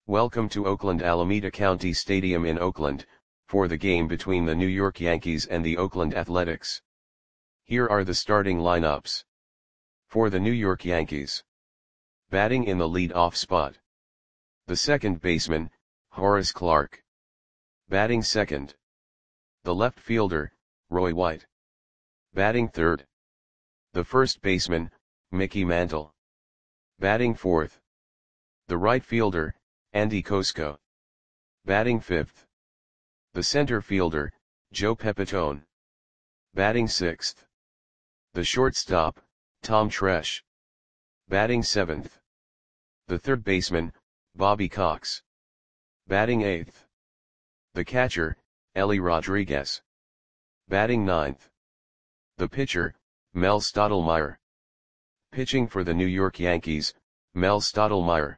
Welcome to Oakland Alameda County Stadium in Oakland, for the game between the New York Yankees and the Oakland Athletics. Here are the starting lineups. For the New York Yankees. Batting in the lead-off spot. The second baseman, Horace Clarke. Batting second. The left fielder, Roy White. Batting third. The first baseman, Mickey Mantle. Batting fourth. The right fielder, Andy Kosko. Batting fifth. The center fielder, Joe Pepitone. Batting sixth. The shortstop, Tom Tresh. Batting seventh. The third baseman, Bobby Cox. Batting eighth. The catcher, Ellie Rodriguez. Batting ninth. The pitcher, Mel Stottlemyre. Pitching for the New York Yankees, Mel Stottlemyre.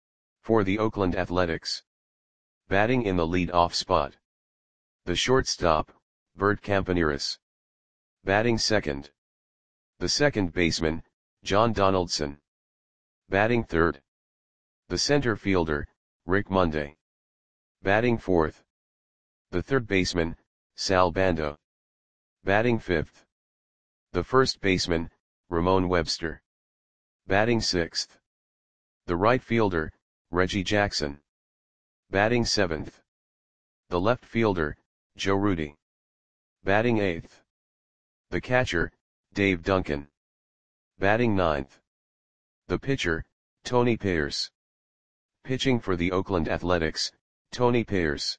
For the Oakland Athletics. Batting in the lead-off spot. The shortstop, Bert Campaneris. Batting second. The second baseman, John Donaldson. Batting third. The center fielder, Rick Monday. Batting fourth. The third baseman, Sal Bando. Batting fifth. The first baseman, Ramon Webster. Batting sixth. The right fielder, Reggie Jackson. Batting seventh. The left fielder, Joe Rudi. Batting eighth. The catcher, Dave Duncan. Batting ninth. The pitcher, Tony Pearce. Pitching for the Oakland Athletics, Tony Pearce.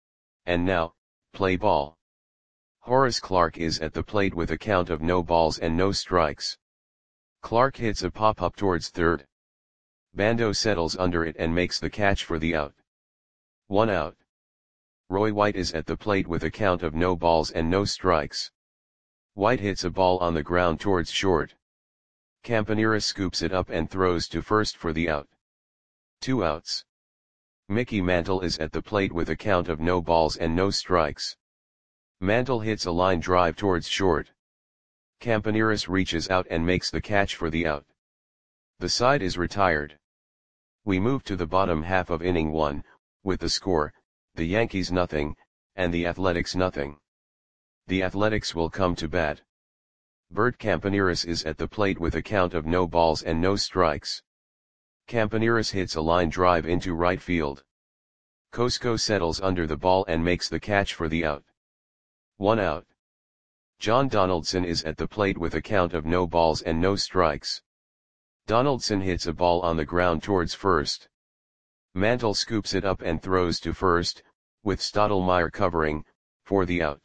And now, play ball. Horace Clarke is at the plate with a count of no balls and no strikes. Clarke hits a pop-up towards third. Bando settles under it and makes the catch for the out. 1 out. Roy White is at the plate with a count of no balls and no strikes. White hits a ball on the ground towards short. Campaneris scoops it up and throws to first for the out. 2 outs. Mickey Mantle is at the plate with a count of no balls and no strikes. Mantle hits a line drive towards short. Campaneris reaches out and makes the catch for the out. The side is retired. We move to the bottom half of inning 1, with the score, the Yankees nothing, and the Athletics nothing. The Athletics will come to bat. Bert Campaneris is at the plate with a count of no balls and no strikes. Campaneris hits a line drive into right field. Kosko settles under the ball and makes the catch for the out. 1 out. John Donaldson is at the plate with a count of no balls and no strikes. Donaldson hits a ball on the ground towards first. Mantle scoops it up and throws to first, with Stottlemyre covering, for the out.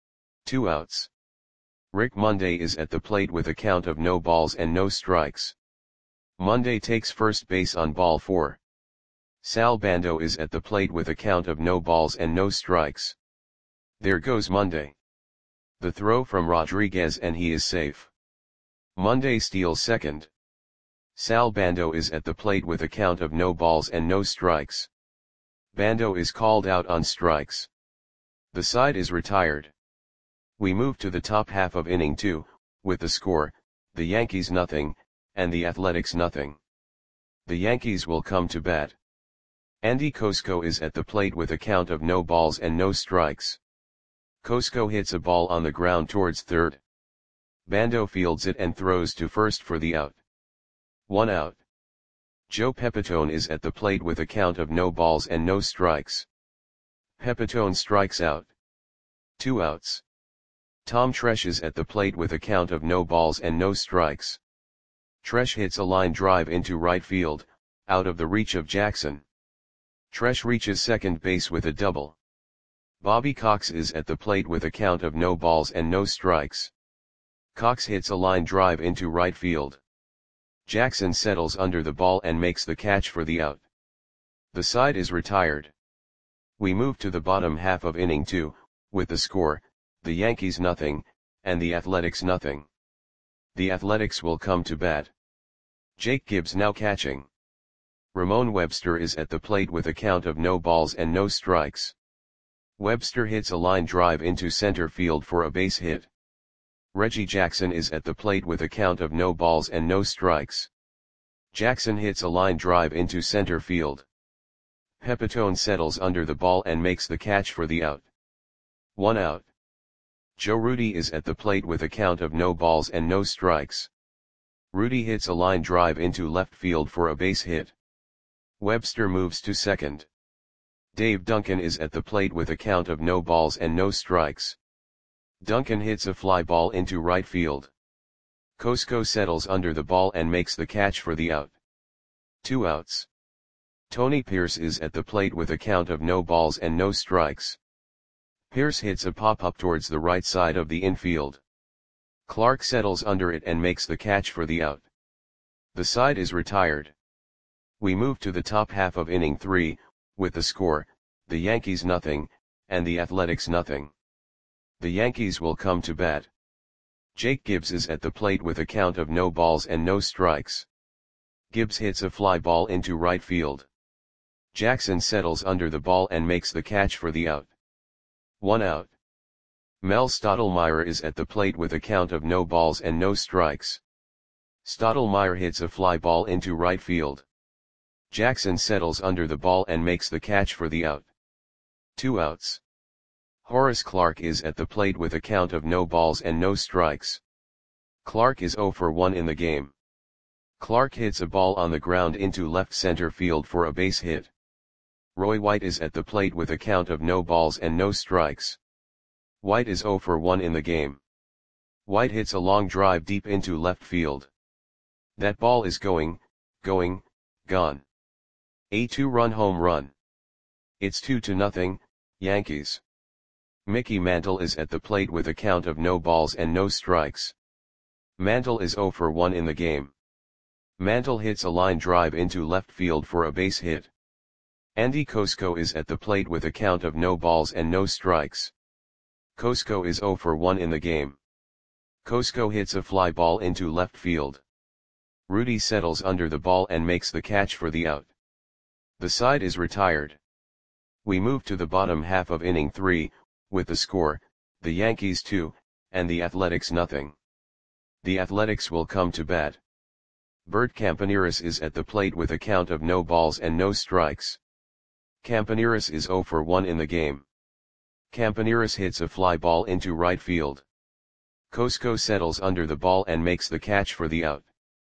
2 outs. Rick Monday is at the plate with a count of no balls and no strikes. Monday takes first base on ball 4. Sal Bando is at the plate with a count of no balls and no strikes. There goes Monday. The throw from Rodriguez and he is safe. Monday steals second. Sal Bando is at the plate with a count of no balls and no strikes. Bando is called out on strikes. The side is retired. We move to the top half of inning 2, with the score, the Yankees nothing, and the Athletics nothing. The Yankees will come to bat. Andy Kosko is at the plate with a count of no balls and no strikes. Kosko hits a ball on the ground towards third. Bando fields it and throws to first for the out. 1 out. Joe Pepitone is at the plate with a count of no balls and no strikes. Pepitone strikes out. 2 outs. Tom Tresh is at the plate with a count of no balls and no strikes. Tresh hits a line drive into right field, out of the reach of Jackson. Tresh reaches second base with a double. Bobby Cox is at the plate with a count of no balls and no strikes. Cox hits a line drive into right field. Jackson settles under the ball and makes the catch for the out. The side is retired. We move to the bottom half of inning 2, with the score, the Yankees nothing, and the Athletics nothing. The Athletics will come to bat. Jake Gibbs now catching. Ramon Webster is at the plate with a count of no balls and no strikes. Webster hits a line drive into center field for a base hit. Reggie Jackson is at the plate with a count of no balls and no strikes. Jackson hits a line drive into center field. Pepitone settles under the ball and makes the catch for the out. 1 out. Joe Rudi is at the plate with a count of no balls and no strikes. Rudi hits a line drive into left field for a base hit. Webster moves to second. Dave Duncan is at the plate with a count of no balls and no strikes. Duncan hits a fly ball into right field. Cosco settles under the ball and makes the catch for the out. 2 outs. Tony Pierce is at the plate with a count of no balls and no strikes. Pierce hits a pop-up towards the right side of the infield. Clark settles under it and makes the catch for the out. The side is retired. We move to the top half of inning 3, with the score, the Yankees nothing, and the Athletics nothing. The Yankees will come to bat. Jake Gibbs is at the plate with a count of no balls and no strikes. Gibbs hits a fly ball into right field. Jackson settles under the ball and makes the catch for the out. 1 out. Mel Stottlemyre is at the plate with a count of no balls and no strikes. Stottlemyre hits a fly ball into right field. Jackson settles under the ball and makes the catch for the out. 2 outs. Horace Clarke is at the plate with a count of no balls and no strikes. Clarke is 0 for 1 in the game. Clarke hits a ball on the ground into left center field for a base hit. Roy White is at the plate with a count of no balls and no strikes. White is 0 for 1 in the game. White hits a long drive deep into left field. That ball is going, gone. A 2-run home run. It's 2-0, Yankees. Mickey Mantle is at the plate with a count of no balls and no strikes. Mantle is 0 for 1 in the game. Mantle hits a line drive into left field for a base hit. Andy Cosco is at the plate with a count of no balls and no strikes. Cosco is 0 for 1 in the game. Cosco hits a fly ball into left field. Rudi settles under the ball and makes the catch for the out. The side is retired. We move to the bottom half of inning 3, with the score, the Yankees 2, and the Athletics nothing. The Athletics will come to bat. Bert Campaneris is at the plate with a count of no balls and no strikes. Campaneris is 0 for 1 in the game. Campaneris hits a fly ball into right field. Cosco settles under the ball and makes the catch for the out.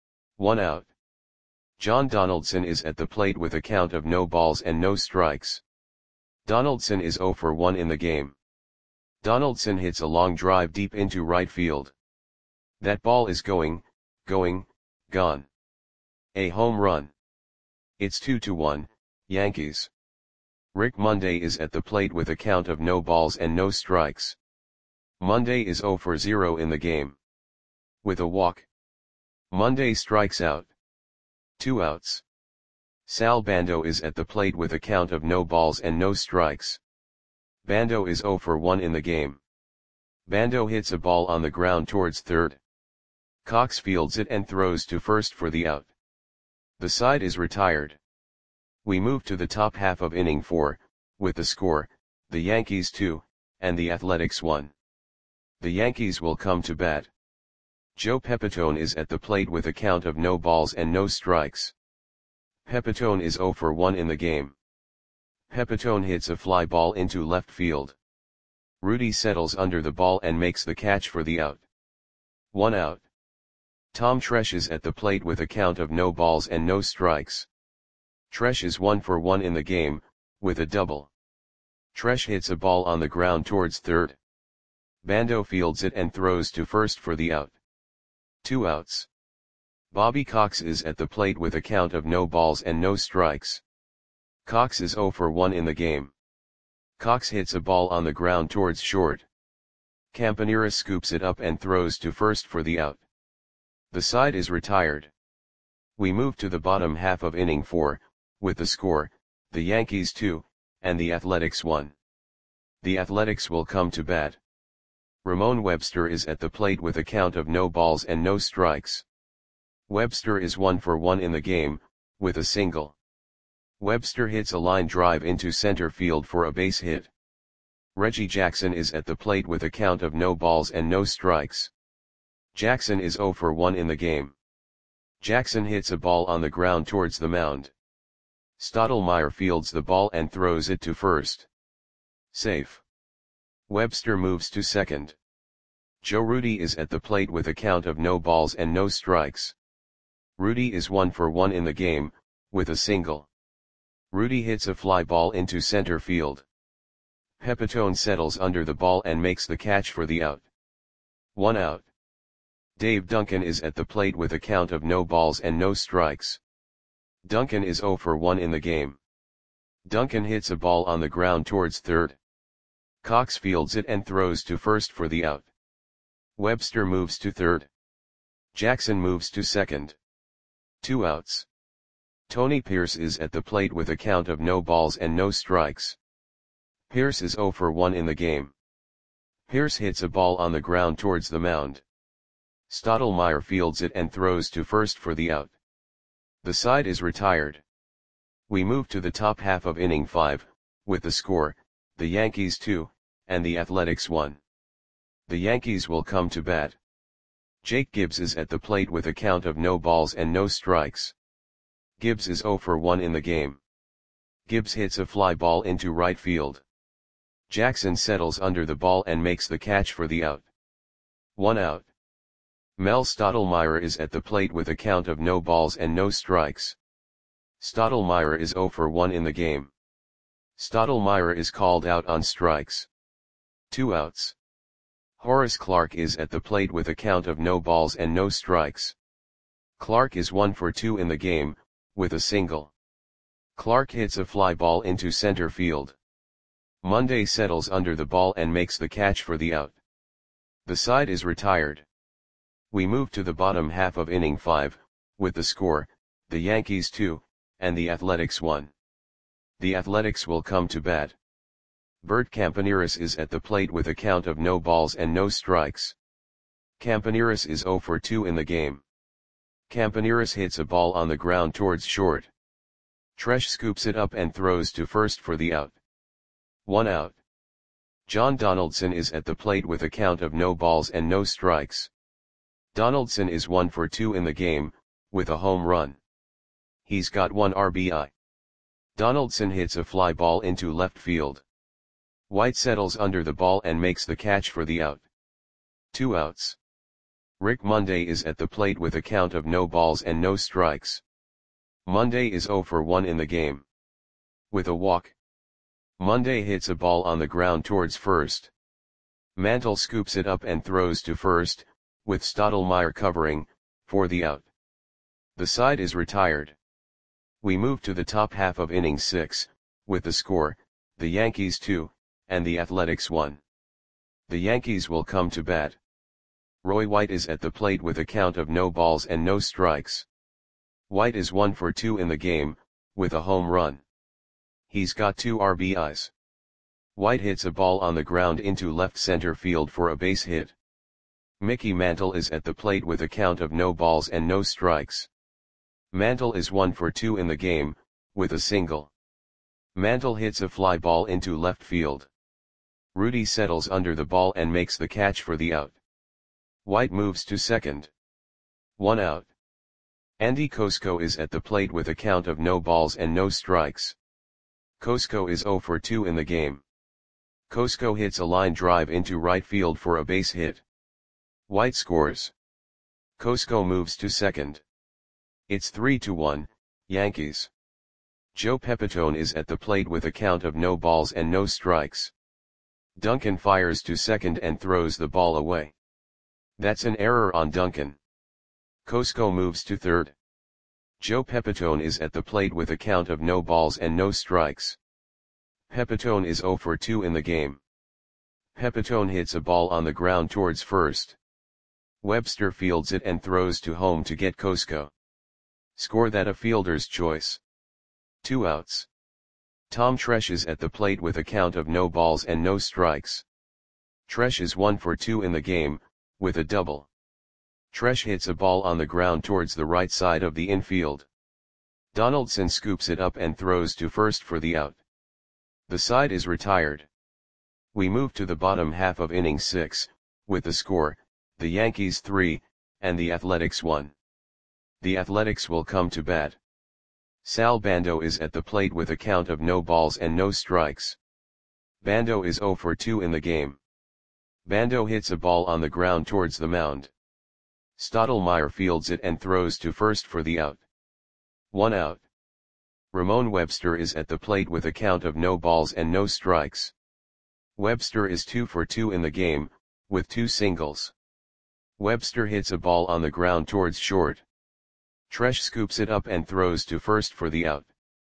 1 out. John Donaldson is at the plate with a count of no balls and no strikes. Donaldson is 0 for 1 in the game. Donaldson hits a long drive deep into right field. That ball is going, gone. A home run. It's 2-1, Yankees. Rick Monday is at the plate with a count of no balls and no strikes. Monday is 0 for 0 in the game. With a walk. Monday strikes out. 2 outs. Sal Bando is at the plate with a count of no balls and no strikes. Bando is 0 for 1 in the game. Bando hits a ball on the ground towards third. Cox fields it and throws to first for the out. The side is retired. We move to the top half of inning 4, with the score, the Yankees 2, and the Athletics 1. The Yankees will come to bat. Joe Pepitone is at the plate with a count of no balls and no strikes. Pepitone is 0 for 1 in the game. Pepitone hits a fly ball into left field. Rudi settles under the ball and makes the catch for the out. 1 out. Tom Tresh is at the plate with a count of no balls and no strikes. Tresh is 1 for 1 in the game, with a double. Tresh hits a ball on the ground towards third. Bando fields it and throws to first for the out. 2 outs. Bobby Cox is at the plate with a count of no balls and no strikes. Cox is 0 for 1 in the game. Cox hits a ball on the ground towards short. Campaneris scoops it up and throws to first for the out. The side is retired. We move to the bottom half of inning 4, with the score, the Yankees 2, and the Athletics 1. The Athletics will come to bat. Ramon Webster is at the plate with a count of no balls and no strikes. Webster is 1 for 1 in the game, with a single. Webster hits a line drive into center field for a base hit. Reggie Jackson is at the plate with a count of no balls and no strikes. Jackson is 0 for 1 in the game. Jackson hits a ball on the ground towards the mound. Stottlemyre fields the ball and throws it to first. Safe. Webster moves to second. Joe Rudi is at the plate with a count of no balls and no strikes. Rudi is 1 for 1 in the game, with a single. Rudi hits a fly ball into center field. Pepitone settles under the ball and makes the catch for the out. 1 out. Dave Duncan is at the plate with a count of no balls and no strikes. Duncan is 0 for 1 in the game. Duncan hits a ball on the ground towards third. Cox fields it and throws to first for the out. Webster moves to third. Jackson moves to second. 2 outs. Tony Pierce is at the plate with a count of no balls and no strikes. Pierce is 0 for 1 in the game. Pierce hits a ball on the ground towards the mound. Stottlemyre fields it and throws to first for the out. The side is retired. We move to the top half of inning 5, with the score, the Yankees 2, and the Athletics 1. The Yankees will come to bat. Jake Gibbs is at the plate with a count of no balls and no strikes. Gibbs is 0 for 1 in the game. Gibbs hits a fly ball into right field. Jackson settles under the ball and makes the catch for the out. 1 out. Mel Stottlemyre is at the plate with a count of no balls and no strikes. Stottlemyre is 0 for 1 in the game. Stottlemyre is called out on strikes. 2 outs. Horace Clarke is at the plate with a count of no balls and no strikes. Clarke is 1 for 2 in the game, with a single. Clarke hits a fly ball into center field. Monday settles under the ball and makes the catch for the out. The side is retired. We move to the bottom half of inning 5, with the score, the Yankees 2, and the Athletics 1. The Athletics will come to bat. Bert Campaneris is at the plate with a count of no balls and no strikes. Campaneris is 0 for 2 in the game. Campaneris hits a ball on the ground towards short. Tresh scoops it up and throws to first for the out. 1 out. John Donaldson is at the plate with a count of no balls and no strikes. Donaldson is 1 for 2 in the game, with a home run. He's got 1 RBI. Donaldson hits a fly ball into left field. White settles under the ball and makes the catch for the out. 2 outs. Rick Monday is at the plate with a count of no balls and no strikes. Monday is 0 for 1 in the game. With a walk. Monday hits a ball on the ground towards first. Mantle scoops it up and throws to first, with Stottlemyre covering, for the out. The side is retired. We move to the top half of inning 6, with the score, the Yankees 2, and the Athletics 1. The Yankees will come to bat. Roy White is at the plate with a count of no balls and no strikes. White is 1 for 2 in the game, with a home run. He's got 2 RBIs. White hits a ball on the ground into left center field for a base hit. Mickey Mantle is at the plate with a count of no balls and no strikes. Mantle is 1 for 2 in the game, with a single. Mantle hits a fly ball into left field. Rudi settles under the ball and makes the catch for the out. White moves to second. 1 out. Andy Kosko is at the plate with a count of no balls and no strikes. Kosko is 0 for 2 in the game. Kosko hits a line drive into right field for a base hit. White scores. Kosko moves to second. It's 3-1, Yankees. Joe Pepitone is at the plate with a count of no balls and no strikes. Duncan fires to second and throws the ball away. That's an error on Duncan. Kosko moves to third. Joe Pepitone is at the plate with a count of no balls and no strikes. Pepitone is 0 for 2 in the game. Pepitone hits a ball on the ground towards first. Webster fields it and throws to home to get Kosko. Score that a fielder's choice. 2 outs. Tom Tresh is at the plate with a count of no balls and no strikes. Tresh is 1 for 2 in the game, with a double. Tresh hits a ball on the ground towards the right side of the infield. Donaldson scoops it up and throws to first for the out. The side is retired. We move to the bottom half of inning 6, with the score, the Yankees 3, and the Athletics 1. The Athletics will come to bat. Sal Bando is at the plate with a count of no balls and no strikes. Bando is 0 for 2 in the game. Bando hits a ball on the ground towards the mound. Stottlemyre fields it and throws to first for the out. 1 out. Ramon Webster is at the plate with a count of no balls and no strikes. Webster is 2 for 2 in the game, with 2 singles. Webster hits a ball on the ground towards short. Tresh scoops it up and throws to first for the out.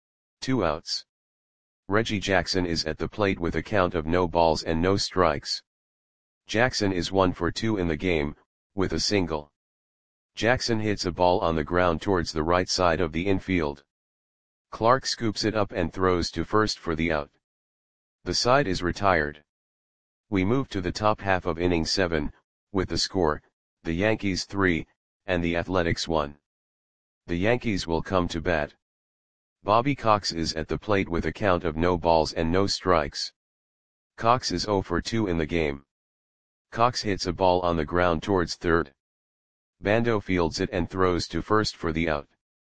2 outs. Reggie Jackson is at the plate with a count of no balls and no strikes. Jackson is 1 for 2 in the game, with a single. Jackson hits a ball on the ground towards the right side of the infield. Clark scoops it up and throws to first for the out. The side is retired. We move to the top half of inning 7, with the score, the Yankees 3, and the Athletics 1. The Yankees will come to bat. Bobby Cox is at the plate with a count of no balls and no strikes. Cox is 0 for 2 in the game. Cox hits a ball on the ground towards third. Bando fields it and throws to first for the out.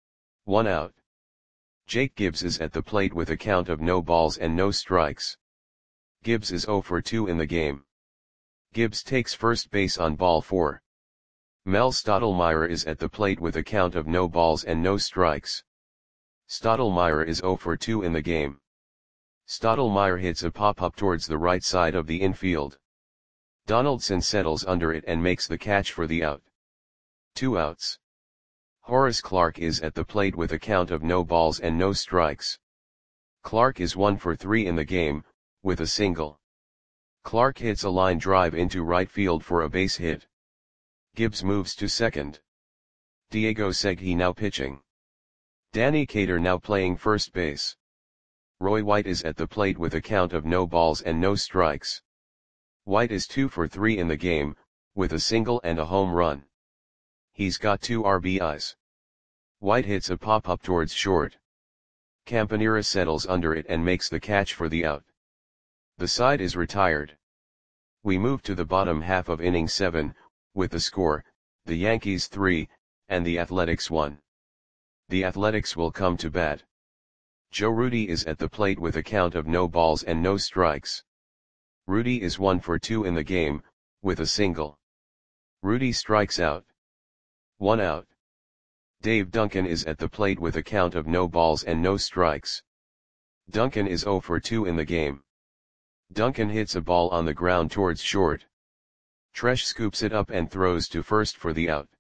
1 out. Jake Gibbs is at the plate with a count of no balls and no strikes. Gibbs is 0 for 2 in the game. Gibbs takes first base on ball 4. Mel Stottlemyre is at the plate with a count of no balls and no strikes. Stottlemyre is 0 for 2 in the game. Stottlemyre hits a pop-up towards the right side of the infield. Donaldson settles under it and makes the catch for the out. 2 outs. Horace Clarke is at the plate with a count of no balls and no strikes. Clarke is 1 for 3 in the game, with a single. Clarke hits a line drive into right field for a base hit. Gibbs moves to second. Diego Segui now pitching. Danny Cater now playing first base. Roy White is at the plate with a count of no balls and no strikes. White is 2 for 3 in the game, with a single and a home run. He's got 2 RBIs. White hits a pop-up towards short. Campanera settles under it and makes the catch for the out. The side is retired. We move to the bottom half of inning 7, with the score, the Yankees 3, and the Athletics 1. The Athletics will come to bat. Joe Rudi is at the plate with a count of no balls and no strikes. Rudi is 1 for 2 in the game, with a single. Rudi strikes out. 1 out. Dave Duncan is at the plate with a count of no balls and no strikes. Duncan is 0 for 2 in the game. Duncan hits a ball on the ground towards short. Tresh scoops it up and throws to first for the out.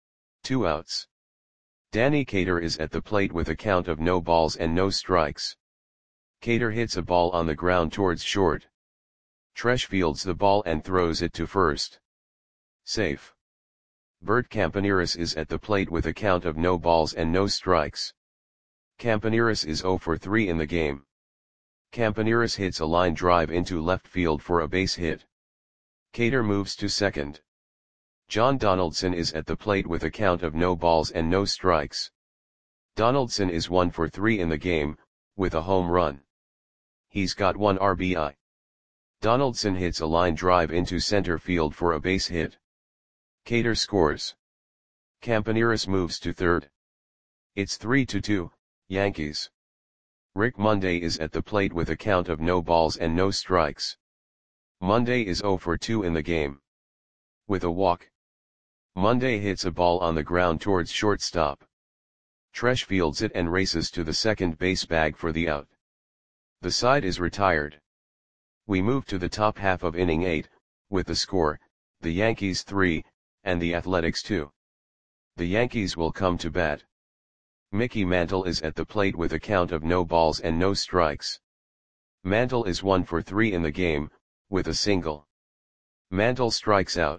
2 outs. Danny Cater is at the plate with a count of no balls and no strikes. Cater hits a ball on the ground towards short. Tresh fields the ball and throws it to first. Safe. Bert Campaneris is at the plate with a count of no balls and no strikes. Campaneris is 0 for 3 in the game. Campaneris hits a line drive into left field for a base hit. Cater moves to second. John Donaldson is at the plate with a count of no balls and no strikes. Donaldson is 1 for 3 in the game, with a home run. He's got 1 RBI. Donaldson hits a line drive into center field for a base hit. Cater scores. Campaneris moves to third. It's 3-2, Yankees. Rick Monday is at the plate with a count of no balls and no strikes. Monday is 0 for 2 in the game. With a walk. Monday hits a ball on the ground towards shortstop. Tresh fields it and races to the second base bag for the out. The side is retired. We move to the top half of inning 8, with the score, the Yankees 3, and the Athletics 2. The Yankees will come to bat. Mickey Mantle is at the plate with a count of no balls and no strikes. Mantle is 1 for 3 in the game, with a single. Mantle strikes out.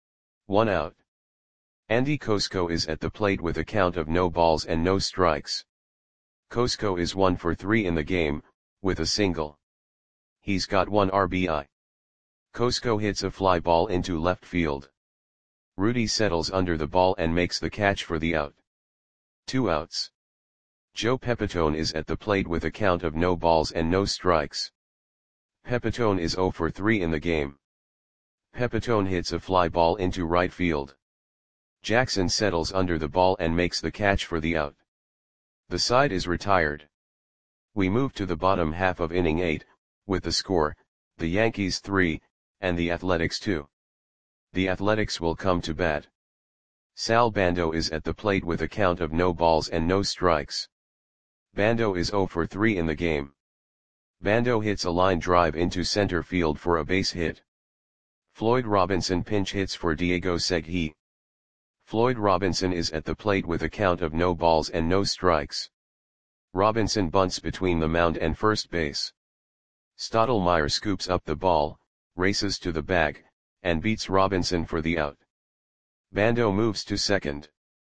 1 out. Andy Kosko is at the plate with a count of no balls and no strikes. Kosko is 1 for 3 in the game, with a single. He's got 1 RBI. Kosko hits a fly ball into left field. Rudi settles under the ball and makes the catch for the out. 2 outs. Joe Pepitone is at the plate with a count of no balls and no strikes. Pepitone is 0 for 3 in the game. Pepitone hits a fly ball into right field. Jackson settles under the ball and makes the catch for the out. The side is retired. We move to the bottom half of inning 8, with the score, the Yankees 3, and the Athletics 2. The Athletics will come to bat. Sal Bando is at the plate with a count of no balls and no strikes. Bando is 0 for 3 in the game. Bando hits a line drive into center field for a base hit. Floyd Robinson pinch hits for Diego Segui. Floyd Robinson is at the plate with a count of no balls and no strikes. Robinson bunts between the mound and first base. Stottlemyre scoops up the ball, races to the bag, and beats Robinson for the out. Bando moves to second.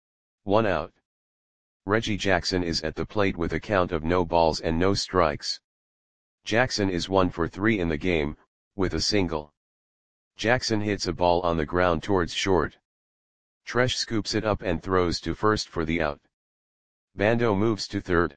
1 out. Reggie Jackson is at the plate with a count of no balls and no strikes. Jackson is 1 for 3 in the game, with a single. Jackson hits a ball on the ground towards short. Tresh scoops it up and throws to first for the out. Bando moves to third.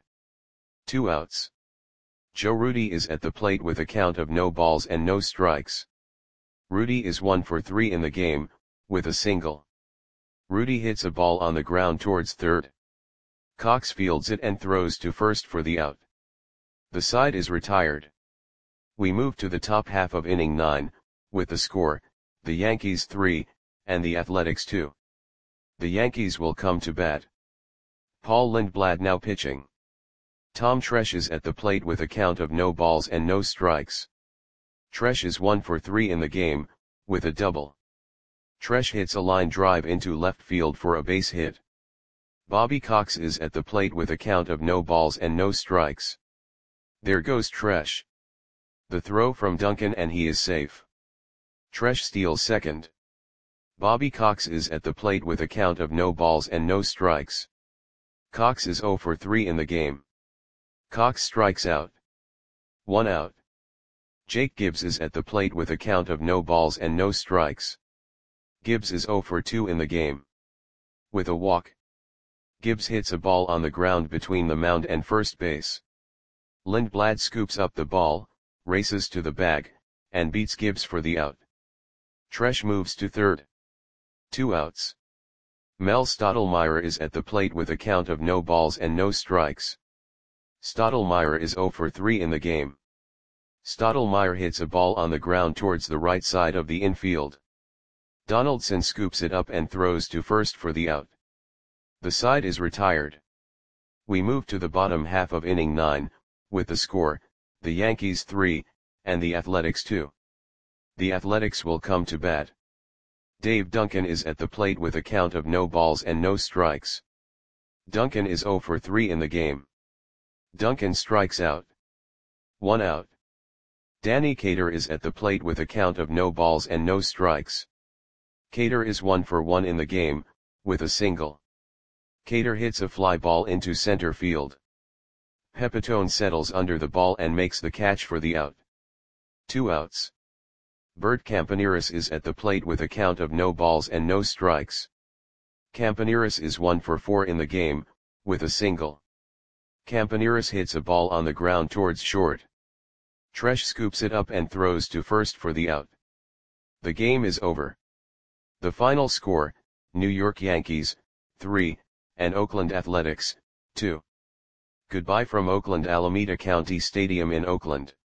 2 outs. Joe Rudi is at the plate with a count of no balls and no strikes. Rudi is 1 for 3 in the game, with a single. Rudi hits a ball on the ground towards third. Cox fields it and throws to first for the out. The side is retired. We move to the top half of inning 9, with the score, the Yankees 3, and the Athletics 2. The Yankees will come to bat. Paul Lindblad now pitching. Tom Tresh is at the plate with a count of no balls and no strikes. Tresh is 1 for 3 in the game, with a double. Tresh hits a line drive into left field for a base hit. Bobby Cox is at the plate with a count of no balls and no strikes. There goes Tresh. The throw from Duncan and he is safe. Tresh steals second. Bobby Cox is at the plate with a count of no balls and no strikes. Cox is 0 for 3 in the game. Cox strikes out. 1 out. Jake Gibbs is at the plate with a count of no balls and no strikes. Gibbs is 0 for 2 in the game. With a walk. Gibbs hits a ball on the ground between the mound and first base. Lindblad scoops up the ball, races to the bag, and beats Gibbs for the out. Tresh moves to third. 2 outs. Mel Stottlemyre is at the plate with a count of no balls and no strikes. Stottlemyre is 0 for 3 in the game. Stottlemyre hits a ball on the ground towards the right side of the infield. Donaldson scoops it up and throws to first for the out. The side is retired. We move to the bottom half of inning 9, with the score, the Yankees 3, and the Athletics 2. The Athletics will come to bat. Dave Duncan is at the plate with a count of no balls and no strikes. Duncan is 0 for 3 in the game. Duncan strikes out. 1 out. Danny Cater is at the plate with a count of no balls and no strikes. Cater is 1 for 1 in the game, with a single. Cater hits a fly ball into center field. Pepitone settles under the ball and makes the catch for the out. 2 outs. Bert Campaneris is at the plate with a count of no balls and no strikes. Campaneris is 1 for 4 in the game, with a single. Campaneris hits a ball on the ground towards short. Tresh scoops it up and throws to first for the out. The game is over. The final score, New York Yankees, 3, and Oakland Athletics, 2. Goodbye from Oakland Alameda County Stadium in Oakland.